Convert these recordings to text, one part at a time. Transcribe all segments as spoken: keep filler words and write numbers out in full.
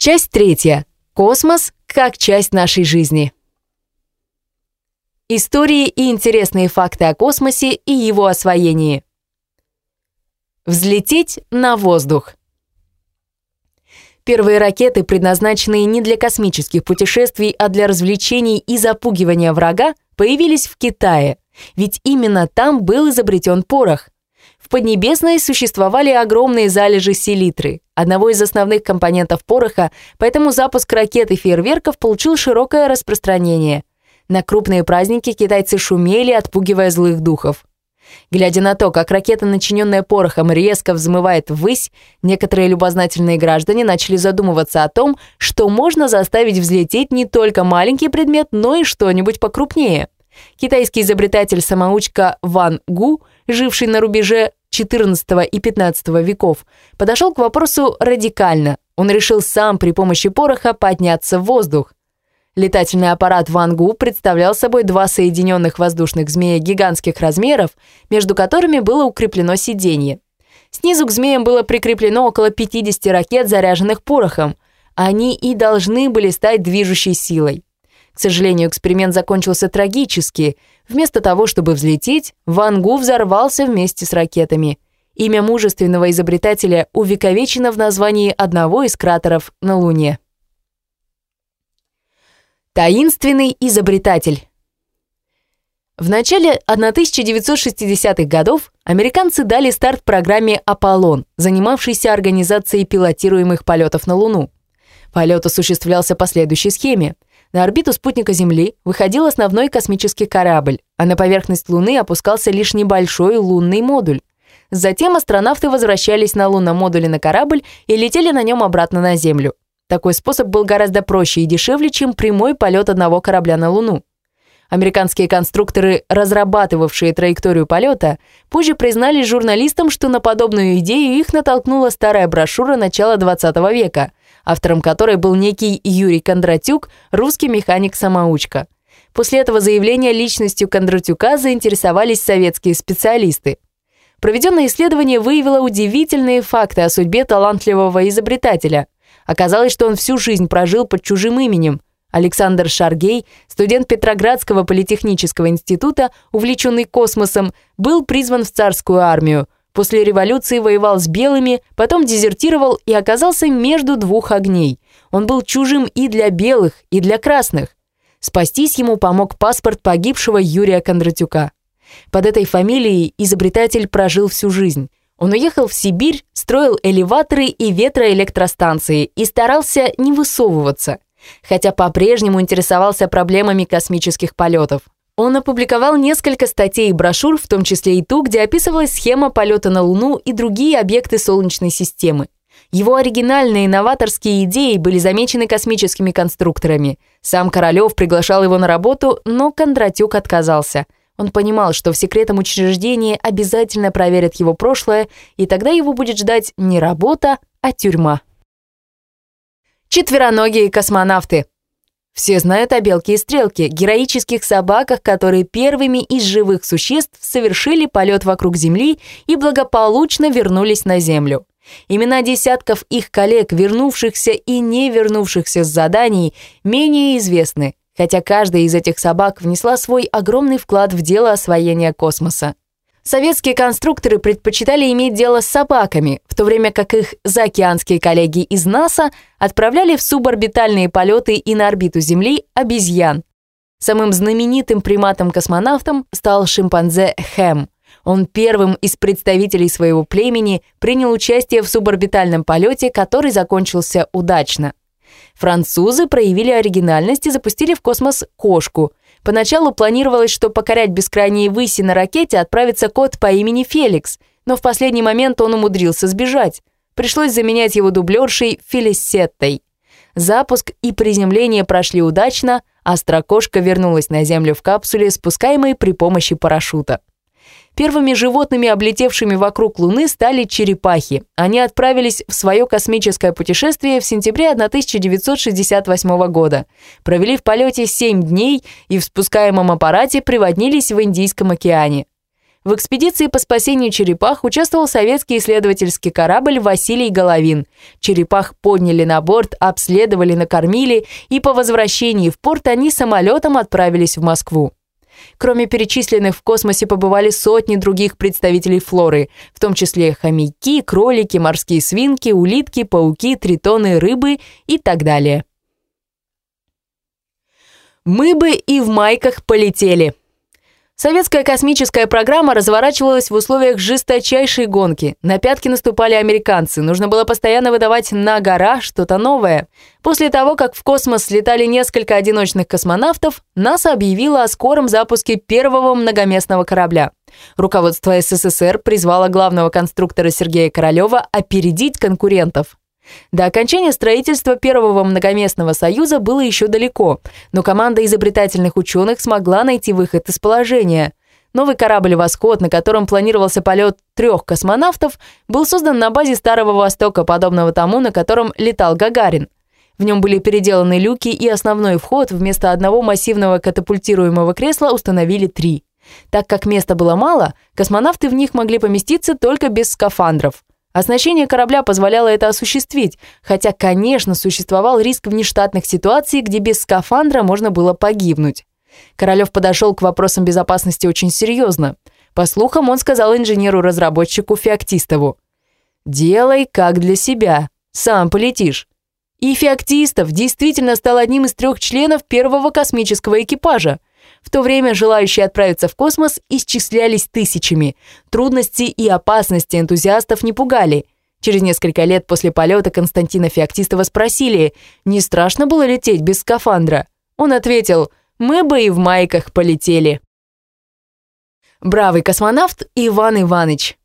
Часть третья. Космос как часть нашей жизни. Истории и интересные факты о космосе и его освоении. Взлететь на воздух. Первые ракеты, предназначенные не для космических путешествий, а для развлечений и запугивания врага, появились в Китае, ведь именно там был изобретен порох. В Поднебесной существовали огромные залежи селитры, одного из основных компонентов пороха, поэтому запуск ракет и фейерверков получил широкое распространение. На крупные праздники китайцы шумели, отпугивая злых духов. Глядя на то, как ракета, начиненная порохом, резко взмывает ввысь, некоторые любознательные граждане начали задумываться о том, что можно заставить взлететь не только маленький предмет, но и что-нибудь покрупнее. Китайский изобретатель-самоучка Ван Гу, живший на рубеже четырнадцатого и пятнадцатого веков, подошел к вопросу радикально. Он решил сам при помощи пороха подняться в воздух. Летательный аппарат Ван Гу представлял собой два соединенных воздушных змея гигантских размеров, между которыми было укреплено сиденье. Снизу к змеям было прикреплено около пятидесяти ракет, заряженных порохом. Они и должны были стать движущей силой. К сожалению, эксперимент закончился трагически. Вместо того, чтобы взлететь, Ван Гу взорвался вместе с ракетами. Имя мужественного изобретателя увековечено в названии одного из кратеров на Луне. Таинственный изобретатель. В начале тысяча девятьсот шестидесятых годов американцы дали старт программе «Аполлон», занимавшейся организацией пилотируемых полетов на Луну. Полет осуществлялся по следующей схеме. На орбиту спутника Земли выходил основной космический корабль, а на поверхность Луны опускался лишь небольшой лунный модуль. Затем астронавты возвращались на лунном модуле на корабль и летели на нем обратно на Землю. Такой способ был гораздо проще и дешевле, чем прямой полет одного корабля на Луну. Американские конструкторы, разрабатывавшие траекторию полета, позже признались журналистам, что на подобную идею их натолкнула старая брошюра начала двадцатого века, автором которой был некий Юрий Кондратюк, русский механик-самоучка. После этого заявления личностью Кондратюка заинтересовались советские специалисты. Проведенное исследование выявило удивительные факты о судьбе талантливого изобретателя. Оказалось, что он всю жизнь прожил под чужим именем. Александр Шаргей, студент Петроградского политехнического института, увлеченный космосом, был призван в царскую армию. После революции воевал с белыми, потом дезертировал и оказался между двух огней. Он был чужим и для белых, и для красных. Спастись ему помог паспорт погибшего Юрия Кондратюка. Под этой фамилией изобретатель прожил всю жизнь. Он уехал в Сибирь, строил элеваторы и ветроэлектростанции и старался не высовываться, хотя по-прежнему интересовался проблемами космических полетов. Он опубликовал несколько статей и брошюр, в том числе и ту, где описывалась схема полета на Луну и другие объекты Солнечной системы. Его оригинальные новаторские идеи были замечены космическими конструкторами. Сам Королёв приглашал его на работу, но Кондратюк отказался. Он понимал, что в секретном учреждении обязательно проверят его прошлое, и тогда его будет ждать не работа, а тюрьма. Четвероногие космонавты. Все знают о Белке и Стрелке, героических собаках, которые первыми из живых существ совершили полет вокруг Земли и благополучно вернулись на Землю. Имена десятков их коллег, вернувшихся и не вернувшихся с заданий, менее известны, хотя каждая из этих собак внесла свой огромный вклад в дело освоения космоса. Советские конструкторы предпочитали иметь дело с собаками, в то время как их заокеанские коллеги из НАСА отправляли в суборбитальные полеты и на орбиту Земли обезьян. Самым знаменитым приматом-космонавтом стал шимпанзе Хэм. Он первым из представителей своего племени принял участие в суборбитальном полете, который закончился удачно. Французы проявили оригинальность и запустили в космос кошку. Поначалу планировалось, что покорять бескрайние выси на ракете отправится кот по имени Феликс, но в последний момент он умудрился сбежать. Пришлось заменять его дублершей Фелисеттой. Запуск и приземление прошли удачно, а астрокошка вернулась на Землю в капсуле, спускаемой при помощи парашюта. Первыми животными, облетевшими вокруг Луны, стали черепахи. Они отправились в свое космическое путешествие в сентябре тысяча девятьсот шестьдесят восьмого года. Провели в полете семь дней и в спускаемом аппарате приводнились в Индийском океане. В экспедиции по спасению черепах участвовал советский исследовательский корабль «Василий Головин». Черепах подняли на борт, обследовали, накормили, и по возвращении в порт они самолетом отправились в Москву. Кроме перечисленных, в космосе побывали сотни других представителей флоры, в том числе хомяки, кролики, морские свинки, улитки, пауки, тритоны, рыбы и так далее. Мы бы и в майках полетели. Советская космическая программа разворачивалась в условиях жесточайшей гонки. На пятки наступали американцы. Нужно было постоянно выдавать на гора что-то новое. После того, как в космос слетали несколько одиночных космонавтов, НАСА объявила о скором запуске первого многоместного корабля. Руководство СССР призвало главного конструктора Сергея Королева опередить конкурентов. До окончания строительства первого многоместного «Союза» было еще далеко, но команда изобретательных ученых смогла найти выход из положения. Новый корабль «Восход», на котором планировался полет трех космонавтов, был создан на базе Старого Востока, подобного тому, на котором летал Гагарин. В нем были переделаны люки, и основной вход вместо одного массивного катапультируемого кресла установили три. Так как места было мало, космонавты в них могли поместиться только без скафандров. Оснащение корабля позволяло это осуществить, хотя, конечно, существовал риск внештатных ситуаций, где без скафандра можно было погибнуть. Королев подошел к вопросам безопасности очень серьезно. По слухам, он сказал инженеру-разработчику Феоктистову: «Делай как для себя, сам полетишь». И Феоктистов действительно стал одним из трех членов первого космического экипажа. В то время желающие отправиться в космос исчислялись тысячами. Трудности и опасности энтузиастов не пугали. Через несколько лет после полета Константина Феоктистова спросили, не страшно было лететь без скафандра. Он ответил: «Мы бы и в майках полетели». Бравый космонавт Иван Иваныч.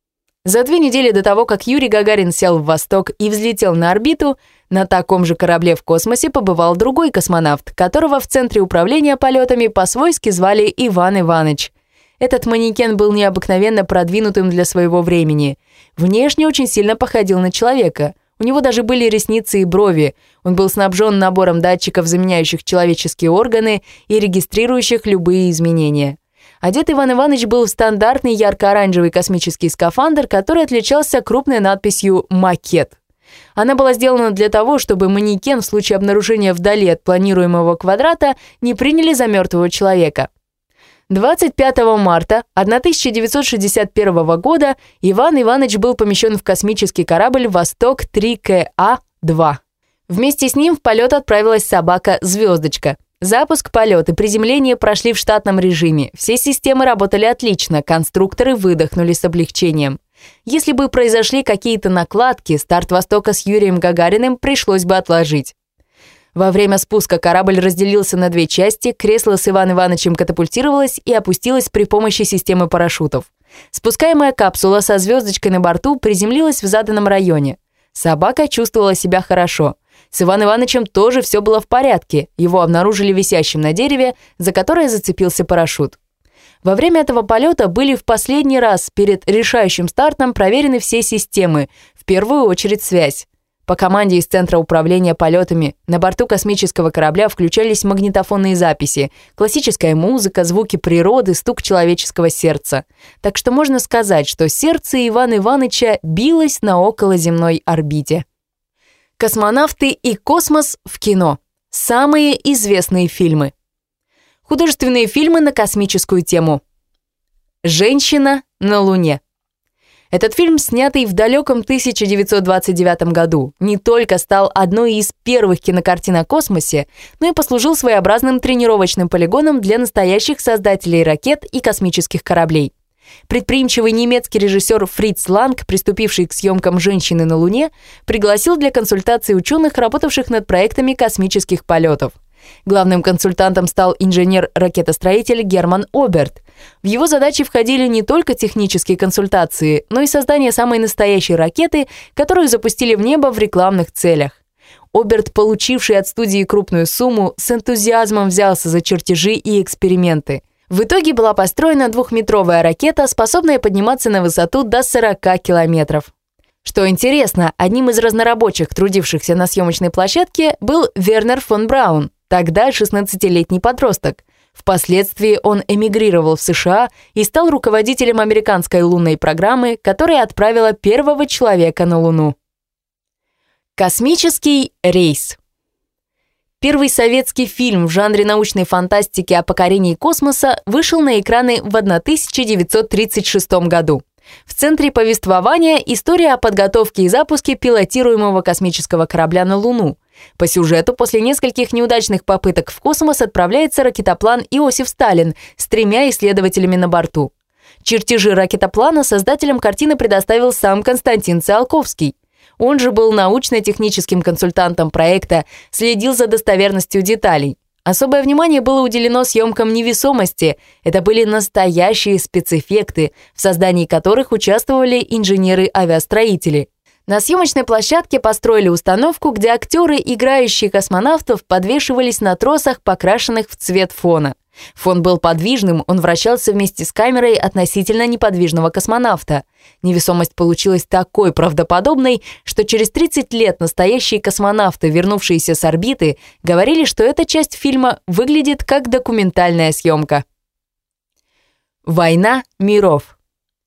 За две недели до того, как Юрий Гагарин сел в «Восток» и взлетел на орбиту, на таком же корабле в космосе побывал другой космонавт, которого в Центре управления полетами по-свойски звали Иван Иваныч. Этот манекен был необыкновенно продвинутым для своего времени. Внешне очень сильно походил на человека. У него даже были ресницы и брови. Он был снабжен набором датчиков, заменяющих человеческие органы и регистрирующих любые изменения. Одет Иван Иваныч был в стандартный ярко-оранжевый космический скафандр, который отличался крупной надписью «Макет». Она была сделана для того, чтобы манекен в случае обнаружения вдали от планируемого квадрата не приняли за мертвого человека. двадцать пятого марта тысяча девятьсот шестьдесят первого года Иван Иваныч был помещен в космический корабль «Восток три К А два». Вместе с ним в полет отправилась собака «Звездочка». Запуск, полет и приземление прошли в штатном режиме. Все системы работали отлично, конструкторы выдохнули с облегчением. Если бы произошли какие-то накладки, старт «Востока» с Юрием Гагариным пришлось бы отложить. Во время спуска корабль разделился на две части, кресло с Иваном Ивановичем катапультировалось и опустилось при помощи системы парашютов. Спускаемая капсула со звездочкой на борту приземлилась в заданном районе. Собака чувствовала себя хорошо. С Иваном Ивановичем тоже все было в порядке. Его обнаружили висящим на дереве, за которое зацепился парашют. Во время этого полета были в последний раз перед решающим стартом проверены все системы, в первую очередь связь. По команде из Центра управления полетами на борту космического корабля включались магнитофонные записи, классическая музыка, звуки природы, стук человеческого сердца. Так что можно сказать, что сердце Ивана Иваныча билось на околоземной орбите. Космонавты и космос в кино. Самые известные фильмы. Художественные фильмы на космическую тему. «Женщина на Луне». Этот фильм, снятый в далеком тысяча девятьсот двадцать девятом году, не только стал одной из первых кинокартин о космосе, но и послужил своеобразным тренировочным полигоном для настоящих создателей ракет и космических кораблей. Предприимчивый немецкий режиссер Фриц Ланг, приступивший к съемкам «Женщины на Луне», пригласил для консультации ученых, работавших над проектами космических полетов. Главным консультантом стал инженер-ракетостроитель Герман Оберт. В его задачи входили не только технические консультации, но и создание самой настоящей ракеты, которую запустили в небо в рекламных целях. Оберт, получивший от студии крупную сумму, с энтузиазмом взялся за чертежи и эксперименты. В итоге была построена двухметровая ракета, способная подниматься на высоту до сорока километров. Что интересно, одним из разнорабочих, трудившихся на съемочной площадке, был Вернер фон Браун, тогда шестнадцатилетний подросток. Впоследствии он эмигрировал в США и стал руководителем американской лунной программы, которая отправила первого человека на Луну. Космический рейс. Первый советский фильм в жанре научной фантастики о покорении космоса вышел на экраны в тысяча девятьсот тридцать шестом году. В центре повествования история о подготовке и запуске пилотируемого космического корабля на Луну. По сюжету, после нескольких неудачных попыток в космос отправляется ракетоплан «Иосиф Сталин» с тремя исследователями на борту. Чертежи ракетоплана создателям картины предоставил сам Константин Циолковский. Он же был научно-техническим консультантом проекта, следил за достоверностью деталей. Особое внимание было уделено съемкам невесомости. Это были настоящие спецэффекты, в создании которых участвовали инженеры-авиастроители. На съемочной площадке построили установку, где актеры, играющие космонавтов, подвешивались на тросах, покрашенных в цвет фона. Фон был подвижным, он вращался вместе с камерой относительно неподвижного космонавта. Невесомость получилась такой правдоподобной, что через тридцать лет настоящие космонавты, вернувшиеся с орбиты, говорили, что эта часть фильма выглядит как документальная съемка. Война миров.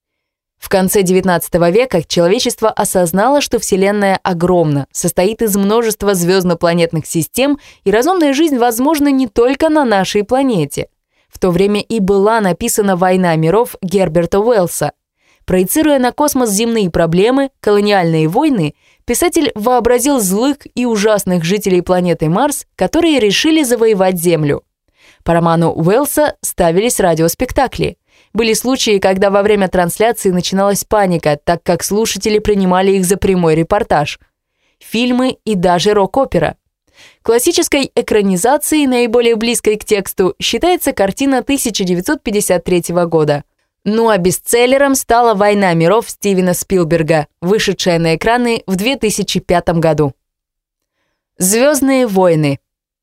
В конце девятнадцатого века человечество осознало, что Вселенная огромна, состоит из множества звездно-планетных систем, и разумная жизнь возможна не только на нашей планете. В то время и была написана «Война миров» Герберта Уэллса. Проецируя на космос земные проблемы, колониальные войны, писатель вообразил злых и ужасных жителей планеты Марс, которые решили завоевать Землю. По роману Уэллса ставились радиоспектакли. Были случаи, когда во время трансляции начиналась паника, так как слушатели принимали их за прямой репортаж. Фильмы и даже рок-опера. Классической экранизацией, наиболее близкой к тексту, считается картина тысяча девятьсот пятьдесят третьего года. Ну а бестселлером стала «Война миров» Стивена Спилберга, вышедшая на экраны в две тысячи пятом году. «Звездные войны».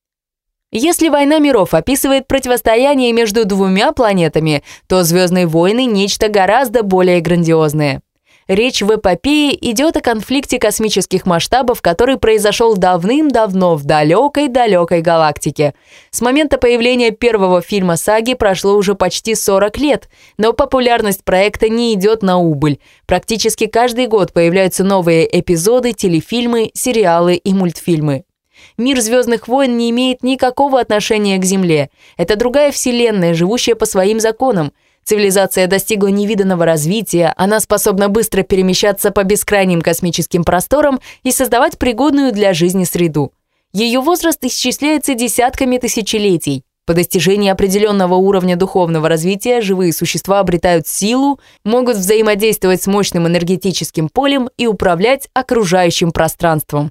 Если «Война миров» описывает противостояние между двумя планетами, то «Звездные войны» — нечто гораздо более грандиозное. Речь в эпопее идет о конфликте космических масштабов, который произошел давным-давно в далекой-далекой галактике. С момента появления первого фильма саги прошло уже почти сорок лет, но популярность проекта не идет на убыль. Практически каждый год появляются новые эпизоды, телефильмы, сериалы и мультфильмы. Мир «Звездных войн» не имеет никакого отношения к Земле. Это другая вселенная, живущая по своим законам. Цивилизация достигла невиданного развития, она способна быстро перемещаться по бескрайним космическим просторам и создавать пригодную для жизни среду. Ее возраст исчисляется десятками тысячелетий. По достижении определенного уровня духовного развития живые существа обретают силу, могут взаимодействовать с мощным энергетическим полем и управлять окружающим пространством.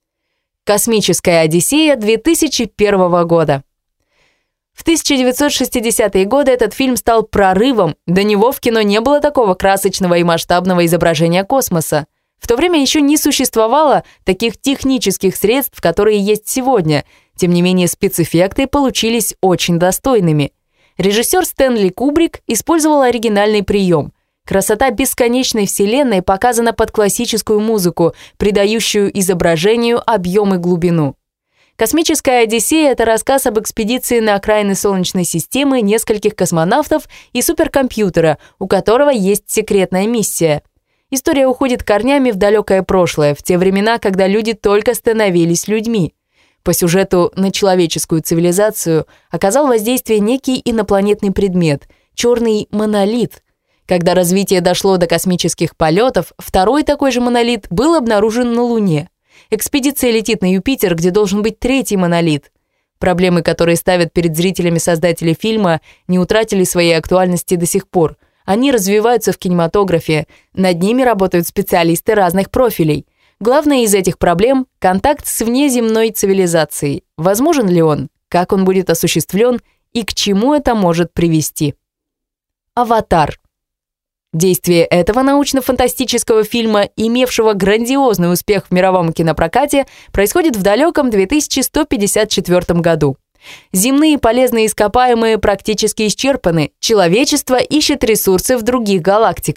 Космическая Одиссея две тысячи первого года. В тысяча девятьсот шестидесятые годы этот фильм стал прорывом, до него в кино не было такого красочного и масштабного изображения космоса. В то время еще не существовало таких технических средств, которые есть сегодня, тем не менее спецэффекты получились очень достойными. Режиссер Стэнли Кубрик использовал оригинальный прием. Красота бесконечной вселенной показана под классическую музыку, придающую изображению объем и глубину. «Космическая Одиссея» — это рассказ об экспедиции на окраины Солнечной системы нескольких космонавтов и суперкомпьютера, у которого есть секретная миссия. История уходит корнями в далекое прошлое, в те времена, когда люди только становились людьми. По сюжету на человеческую цивилизацию оказал воздействие некий инопланетный предмет — черный монолит. Когда развитие дошло до космических полетов, второй такой же монолит был обнаружен на Луне. Экспедиция летит на Юпитер, где должен быть третий монолит. Проблемы, которые ставят перед зрителями создатели фильма, не утратили своей актуальности до сих пор. Они развиваются в кинематографе, над ними работают специалисты разных профилей. Главная из этих проблем — контакт с внеземной цивилизацией. Возможен ли он, как он будет осуществлен и к чему это может привести? «Аватар». Действие этого научно-фантастического фильма, имевшего грандиозный успех в мировом кинопрокате, происходит в далеком две тысячи сто пятьдесят четвёртом году. Земные полезные ископаемые практически исчерпаны, человечество ищет ресурсы в других галактиках.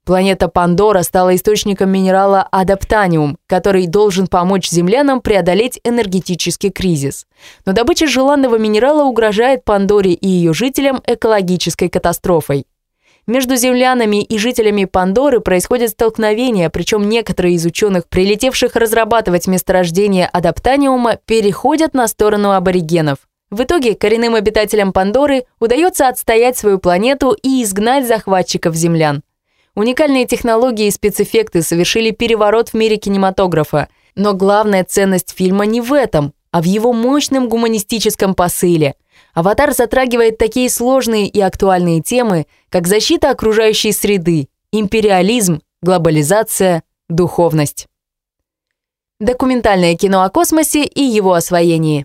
Планета Пандора стала источником минерала адаптаниум, который должен помочь землянам преодолеть энергетический кризис. Но добыча желанного минерала угрожает Пандоре и ее жителям экологической катастрофой. Между землянами и жителями Пандоры происходят столкновения, причем некоторые из ученых, прилетевших разрабатывать месторождение адаптаниума, переходят на сторону аборигенов. В итоге коренным обитателям Пандоры удается отстоять свою планету и изгнать захватчиков землян. Уникальные технологии и спецэффекты совершили переворот в мире кинематографа. Но главная ценность фильма не в этом, а в его мощном гуманистическом посыле. «Аватар» затрагивает такие сложные и актуальные темы, как защита окружающей среды, империализм, глобализация, духовность. Документальное кино о космосе и его освоении.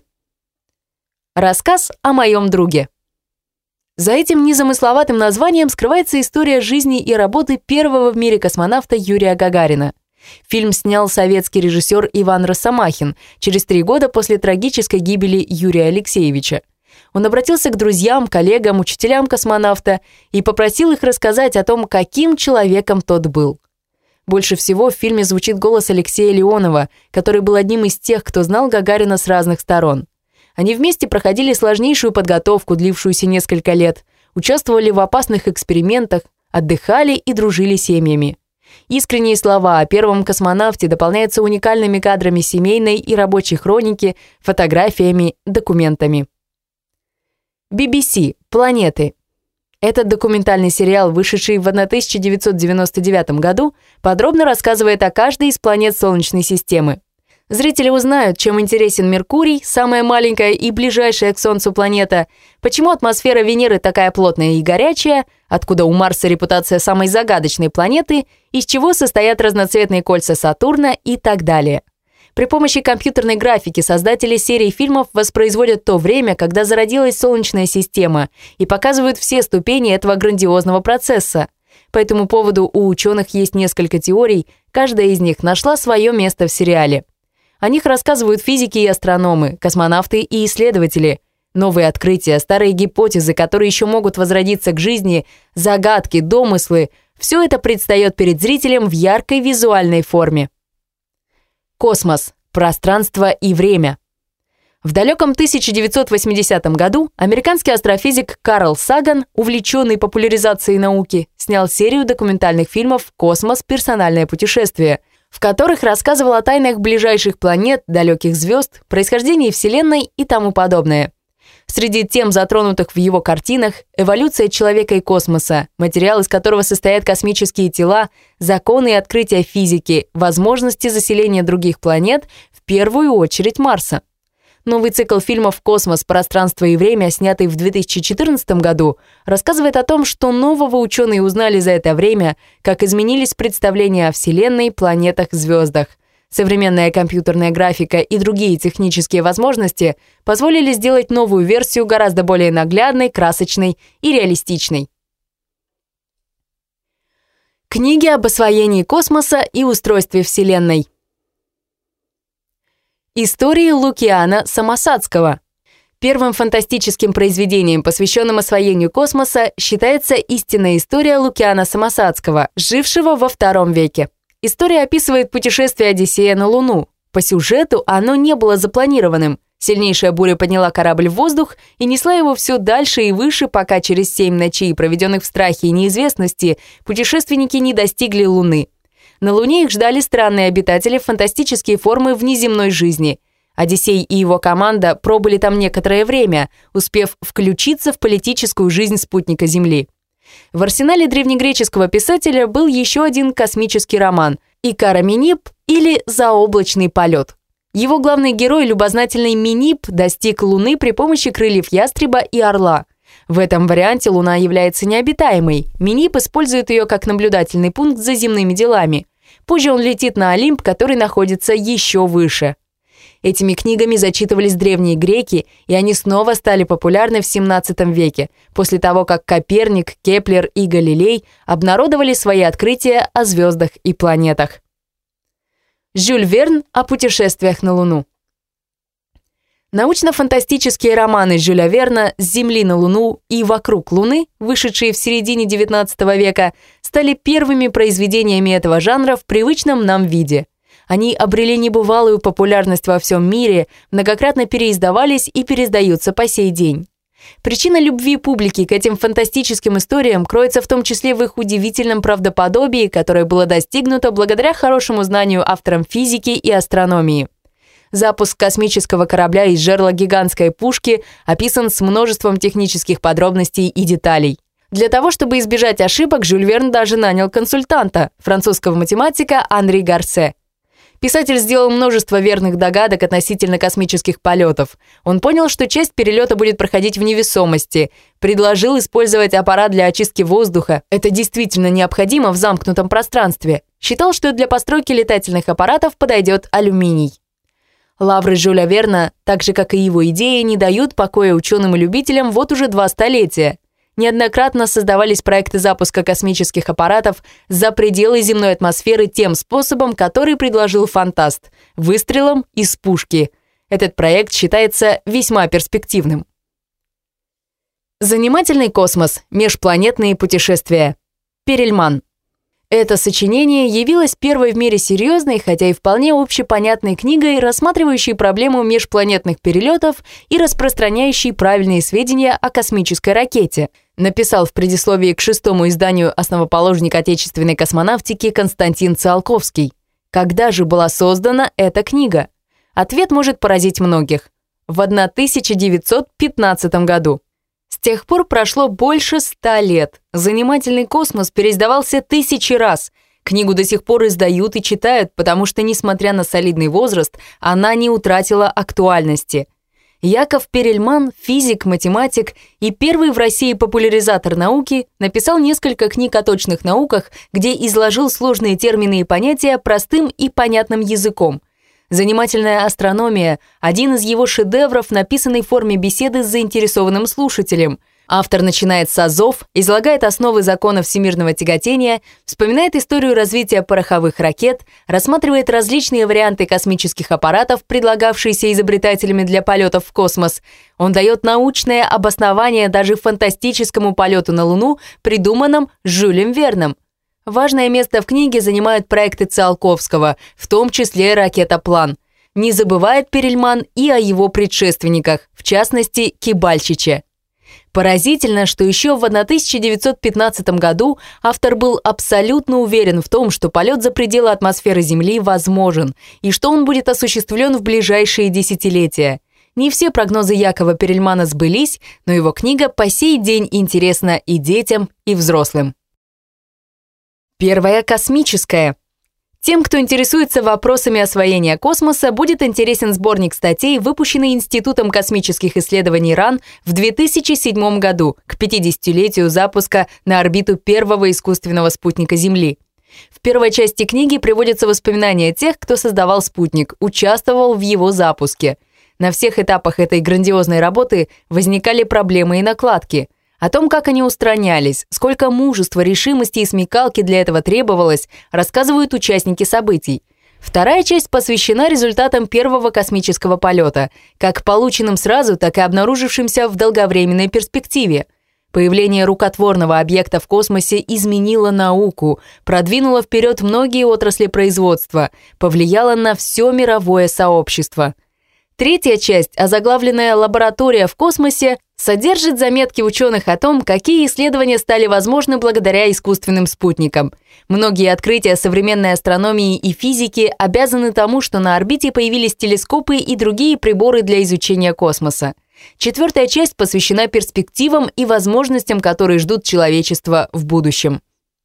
Рассказ о моем друге. За этим незамысловатым названием скрывается история жизни и работы первого в мире космонавта Юрия Гагарина. Фильм снял советский режиссер Иван Росомахин через три года после трагической гибели Юрия Алексеевича. Он обратился к друзьям, коллегам, учителям космонавта и попросил их рассказать о том, каким человеком тот был. Больше всего в фильме звучит голос Алексея Леонова, который был одним из тех, кто знал Гагарина с разных сторон. Они вместе проходили сложнейшую подготовку, длившуюся несколько лет, участвовали в опасных экспериментах, отдыхали и дружили семьями. Искренние слова о первом космонавте дополняются уникальными кадрами семейной и рабочей хроники, фотографиями, документами. би би си. Планеты. Этот документальный сериал, вышедший в тысяча девятьсот девяносто девятом году, подробно рассказывает о каждой из планет Солнечной системы. Зрители узнают, чем интересен Меркурий, самая маленькая и ближайшая к Солнцу планета, почему атмосфера Венеры такая плотная и горячая, откуда у Марса репутация самой загадочной планеты, из чего состоят разноцветные кольца Сатурна и так далее. При помощи компьютерной графики создатели серии фильмов воспроизводят то время, когда зародилась Солнечная система, и показывают все ступени этого грандиозного процесса. По этому поводу у ученых есть несколько теорий, каждая из них нашла свое место в сериале. О них рассказывают физики и астрономы, космонавты и исследователи. Новые открытия, старые гипотезы, которые еще могут возродиться к жизни, загадки, домыслы – все это предстает перед зрителем в яркой визуальной форме. Космос, пространство и время. В далеком тысяча девятьсот восьмидесятом году американский астрофизик Карл Саган, увлеченный популяризацией науки, снял серию документальных фильмов «Космос. Персональное путешествие», в которых рассказывал о тайнах ближайших планет, далеких звезд, происхождении Вселенной и тому подобное. Среди тем, затронутых в его картинах, эволюция человека и космоса, материал, из которого состоят космические тела, законы и открытия физики, возможности заселения других планет, в первую очередь Марса. Новый цикл фильмов «Космос. Пространство и время», снятый в две тысячи четырнадцатом году, рассказывает о том, что нового ученые узнали за это время, как изменились представления о Вселенной, планетах, звездах. Современная компьютерная графика и другие технические возможности позволили сделать новую версию гораздо более наглядной, красочной и реалистичной. Книги об освоении космоса и устройстве Вселенной. Истории Лукиана Самосадского. Первым фантастическим произведением, посвященным освоению космоса, считается истинная история Лукиана Самосадского, жившего во втором веке. История описывает путешествие Одиссея на Луну. По сюжету оно не было запланированным. Сильнейшая буря подняла корабль в воздух и несла его все дальше и выше, пока через семь ночей, проведенных в страхе и неизвестности, путешественники не достигли Луны. На Луне их ждали странные обитатели, фантастические формы внеземной жизни. Одиссей и его команда пробыли там некоторое время, успев включиться в политическую жизнь спутника Земли. В арсенале древнегреческого писателя был еще один космический роман «Икара Минип» или «Заоблачный полет». Его главный герой, любознательный Минип, достиг Луны при помощи крыльев ястреба и орла. В этом варианте Луна является необитаемой. Минип использует ее как наблюдательный пункт за земными делами. Позже он летит на Олимп, который находится еще выше. Этими книгами зачитывались древние греки, и они снова стали популярны в семнадцатом веке, после того, как Коперник, Кеплер и Галилей обнародовали свои открытия о звездах и планетах. Жюль Верн о путешествиях на Луну. Научно-фантастические романы Жюля Верна «С Земли на Луну» и «Вокруг Луны», вышедшие в середине девятнадцатого века, стали первыми произведениями этого жанра в привычном нам виде. Они обрели небывалую популярность во всем мире, многократно переиздавались и переиздаются по сей день. Причина любви публики к этим фантастическим историям кроется в том числе в их удивительном правдоподобии, которое было достигнуто благодаря хорошему знанию авторам физики и астрономии. Запуск космического корабля из жерла гигантской пушки описан с множеством технических подробностей и деталей. Для того, чтобы избежать ошибок, Жюль Верн даже нанял консультанта, французского математика Анри Гарсе. Писатель сделал множество верных догадок относительно космических полетов. Он понял, что часть перелета будет проходить в невесомости, предложил использовать аппарат для очистки воздуха. Это действительно необходимо в замкнутом пространстве. Считал, что для постройки летательных аппаратов подойдет алюминий. Лавры Жюля Верна, так же как и его идеи, не дают покоя ученым и любителям вот уже два столетия. Неоднократно создавались проекты запуска космических аппаратов за пределы земной атмосферы тем способом, который предложил фантаст – выстрелом из пушки. Этот проект считается весьма перспективным. Занимательный космос. Межпланетные путешествия. Перельман. Это сочинение явилось первой в мире серьезной, хотя и вполне общепонятной книгой, рассматривающей проблему межпланетных перелетов и распространяющей правильные сведения о космической ракете, написал в предисловии к шестому изданию основоположник отечественной космонавтики Константин Циолковский. Когда же была создана эта книга? Ответ может поразить многих. В тысяча девятьсот пятнадцатом году. С тех пор прошло больше ста лет. Занимательный космос переиздавался тысячи раз. Книгу до сих пор издают и читают, потому что, несмотря на солидный возраст, она не утратила актуальности. Яков Перельман, физик, математик и первый в России популяризатор науки, написал несколько книг о точных науках, где изложил сложные термины и понятия простым и понятным языком. «Занимательная астрономия» – один из его шедевров, написанный в форме беседы с заинтересованным слушателем. Автор начинает с азов, излагает основы закона всемирного тяготения, вспоминает историю развития пороховых ракет, рассматривает различные варианты космических аппаратов, предлагавшиеся изобретателями для полетов в космос. Он дает научное обоснование даже фантастическому полету на Луну, придуманном Жюлем Верном. Важное место в книге занимают проекты Циолковского, в том числе ракетоплан. Не забывает Перельман и о его предшественниках, в частности, Кибальчиче. Поразительно, что еще в тысяча девятьсот пятнадцатом году автор был абсолютно уверен в том, что полет за пределы атмосферы Земли возможен, и что он будет осуществлен в ближайшие десятилетия. Не все прогнозы Якова Перельмана сбылись, но его книга по сей день интересна и детям, и взрослым. Первая космическая. Тем, кто интересуется вопросами освоения космоса, будет интересен сборник статей, выпущенный Институтом космических исследований РАН в две тысячи седьмом году к пятидесятилетию запуска на орбиту первого искусственного спутника Земли. В первой части книги приводятся воспоминания тех, кто создавал спутник, участвовал в его запуске. На всех этапах этой грандиозной работы возникали проблемы и накладки. О том, как они устранялись, сколько мужества, решимости и смекалки для этого требовалось, рассказывают участники событий. Вторая часть посвящена результатам первого космического полета, как полученным сразу, так и обнаружившимся в долговременной перспективе. Появление рукотворного объекта в космосе изменило науку, продвинуло вперед многие отрасли производства, повлияло на все мировое сообщество. Третья часть, озаглавленная «Лаборатория в космосе», содержит заметки ученых о том, какие исследования стали возможны благодаря искусственным спутникам. Многие открытия современной астрономии и физики обязаны тому, что на орбите появились телескопы и другие приборы для изучения космоса. Четвертая часть посвящена перспективам и возможностям, которые ждут человечество в будущем.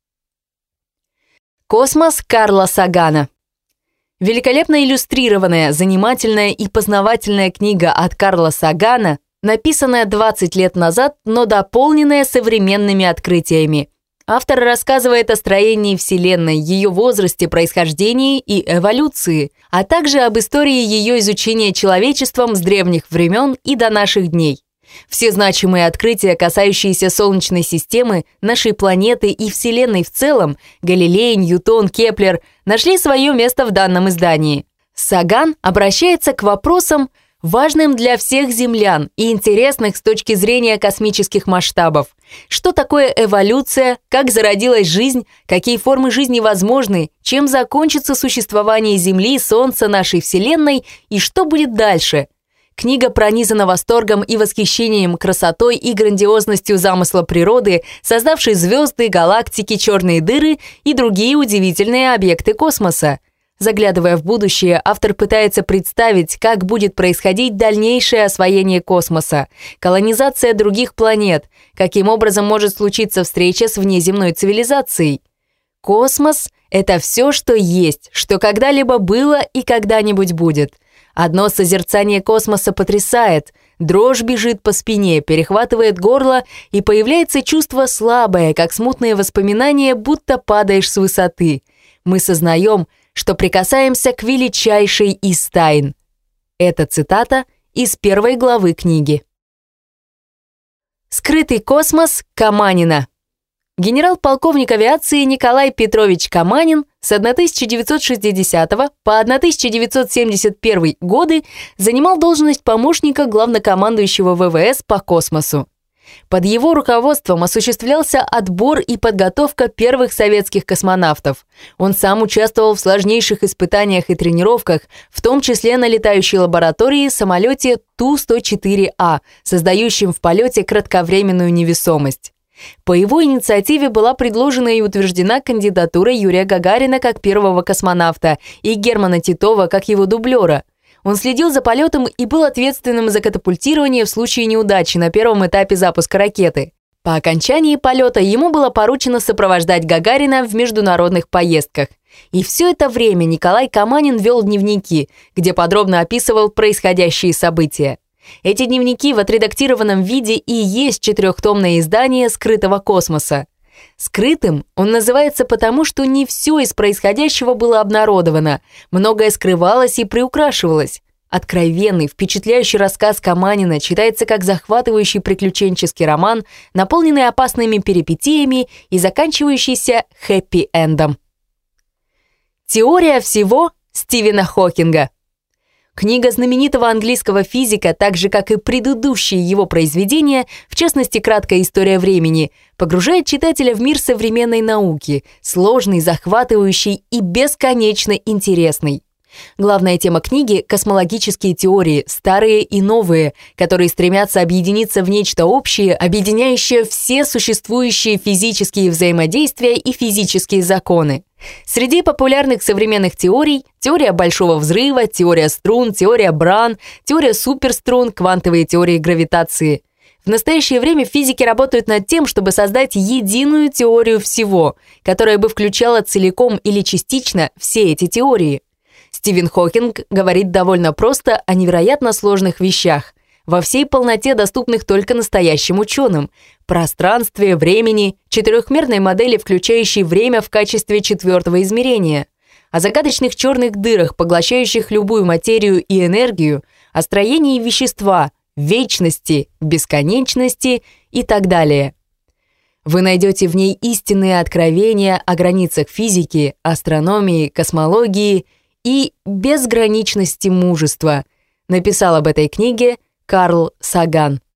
Космос Карла Сагана. Великолепно иллюстрированная, занимательная и познавательная книга от Карла Сагана, написанная двадцать лет назад, но дополненная современными открытиями. Автор рассказывает о строении Вселенной, ее возрасте, происхождении и эволюции, а также об истории ее изучения человечеством с древних времен и до наших дней. Все значимые открытия, касающиеся Солнечной системы, нашей планеты и Вселенной в целом, Галилей, Ньютон, Кеплер, нашли свое место в данном издании. Саган обращается к вопросам, важным для всех землян и интересных с точки зрения космических масштабов. Что такое эволюция, как зародилась жизнь, какие формы жизни возможны, чем закончится существование Земли, Солнца, нашей Вселенной и что будет дальше. Книга пронизана восторгом и восхищением красотой и грандиозностью замысла природы, создавшей звезды, галактики, черные дыры и другие удивительные объекты космоса. Заглядывая в будущее, автор пытается представить, как будет происходить дальнейшее освоение космоса, колонизация других планет, каким образом может случиться встреча с внеземной цивилизацией. Космос — это все, что есть, что когда-либо было и когда-нибудь будет. Одно созерцание космоса потрясает, дрожь бежит по спине, перехватывает горло, и появляется чувство слабое, как смутные воспоминания, будто падаешь с высоты. Мы сознаем, что прикасаемся к величайшей из тайн. Это цитата из первой главы книги. Скрытый космос Каманина. Генерал-полковник авиации Николай Петрович Каманин с тысяча девятьсот шестидесятого по тысяча девятьсот семьдесят первый годы занимал должность помощника главнокомандующего ВВС по космосу. Под его руководством осуществлялся отбор и подготовка первых советских космонавтов. Он сам участвовал в сложнейших испытаниях и тренировках, в том числе на летающей лаборатории самолете Ту сто четыре А, создающем в полете кратковременную невесомость. По его инициативе была предложена и утверждена кандидатура Юрия Гагарина как первого космонавта и Германа Титова как его дублера. Он следил за полетом и был ответственным за катапультирование в случае неудачи на первом этапе запуска ракеты. По окончании полета ему было поручено сопровождать Гагарина в международных поездках. И все это время Николай Каманин вел дневники, где подробно описывал происходящие события. Эти дневники в отредактированном виде и есть четырехтомное издание «Скрытого космоса». Скрытым он называется потому, что не все из происходящего было обнародовано, многое скрывалось и приукрашивалось. Откровенный, впечатляющий рассказ Каманина читается как захватывающий приключенческий роман, наполненный опасными перипетиями и заканчивающийся хэппи-эндом. Теория всего Стивена Хокинга. Книга знаменитого английского физика, так же, как и предыдущие его произведения, в частности, «Краткая история времени», погружает читателя в мир современной науки, сложный, захватывающий и бесконечно интересный. Главная тема книги – космологические теории, старые и новые, которые стремятся объединиться в нечто общее, объединяющее все существующие физические взаимодействия и физические законы. Среди популярных современных теорий – теория Большого взрыва, теория струн, теория Бран, теория суперструн, квантовые теории гравитации. В настоящее время физики работают над тем, чтобы создать единую теорию всего, которая бы включала целиком или частично все эти теории. Стивен Хокинг говорит довольно просто о невероятно сложных вещах, во всей полноте доступных только настоящим ученым: пространстве, времени, четырехмерной модели, включающей время в качестве четвертого измерения, о загадочных черных дырах, поглощающих любую материю и энергию, о строении вещества, вечности, бесконечности и так далее. Вы найдете в ней истинные откровения о границах физики, астрономии, космологии и безграничности мужества. Написал об этой книге Карл Саган.